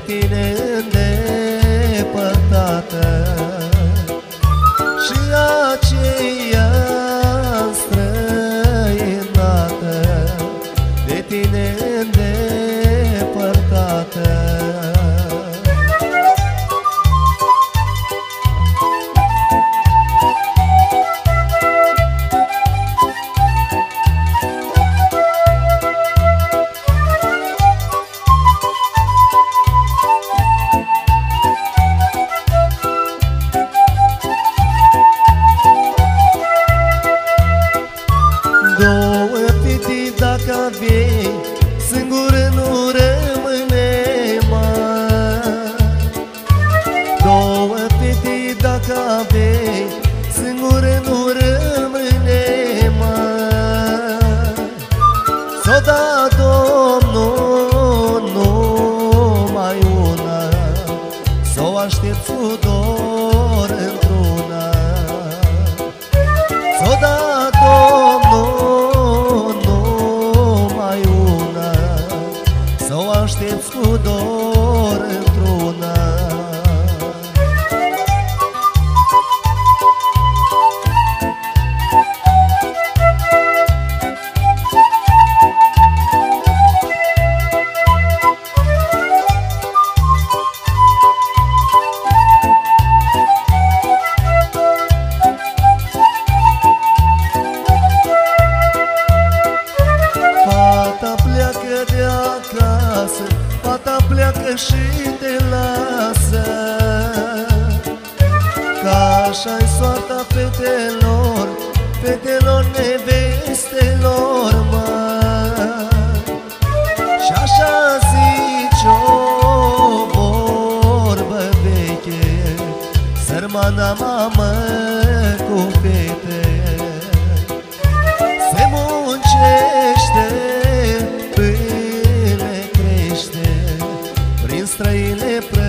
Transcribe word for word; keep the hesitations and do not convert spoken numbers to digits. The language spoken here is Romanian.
tine îndepărtată, și aceea străinată, de tine îndepărtată. Două fete dacă aveai, singură nu rămâne mai. Două fete dacă aveai, singură nu rămâne mai. S-o da Domnul numai una, s-o aștepți cu dor într-una. S-o da Domnul numai una, s-o aștepți cu dor într-una. Fata pleacă de acasă, fata pleacă și te lasă, că așa-i soarta fetelor, fetelor nevestelor, măi. Și așa zice o vorbă veche, sărmana mamă cu fete. Se muncește până crește, prin străine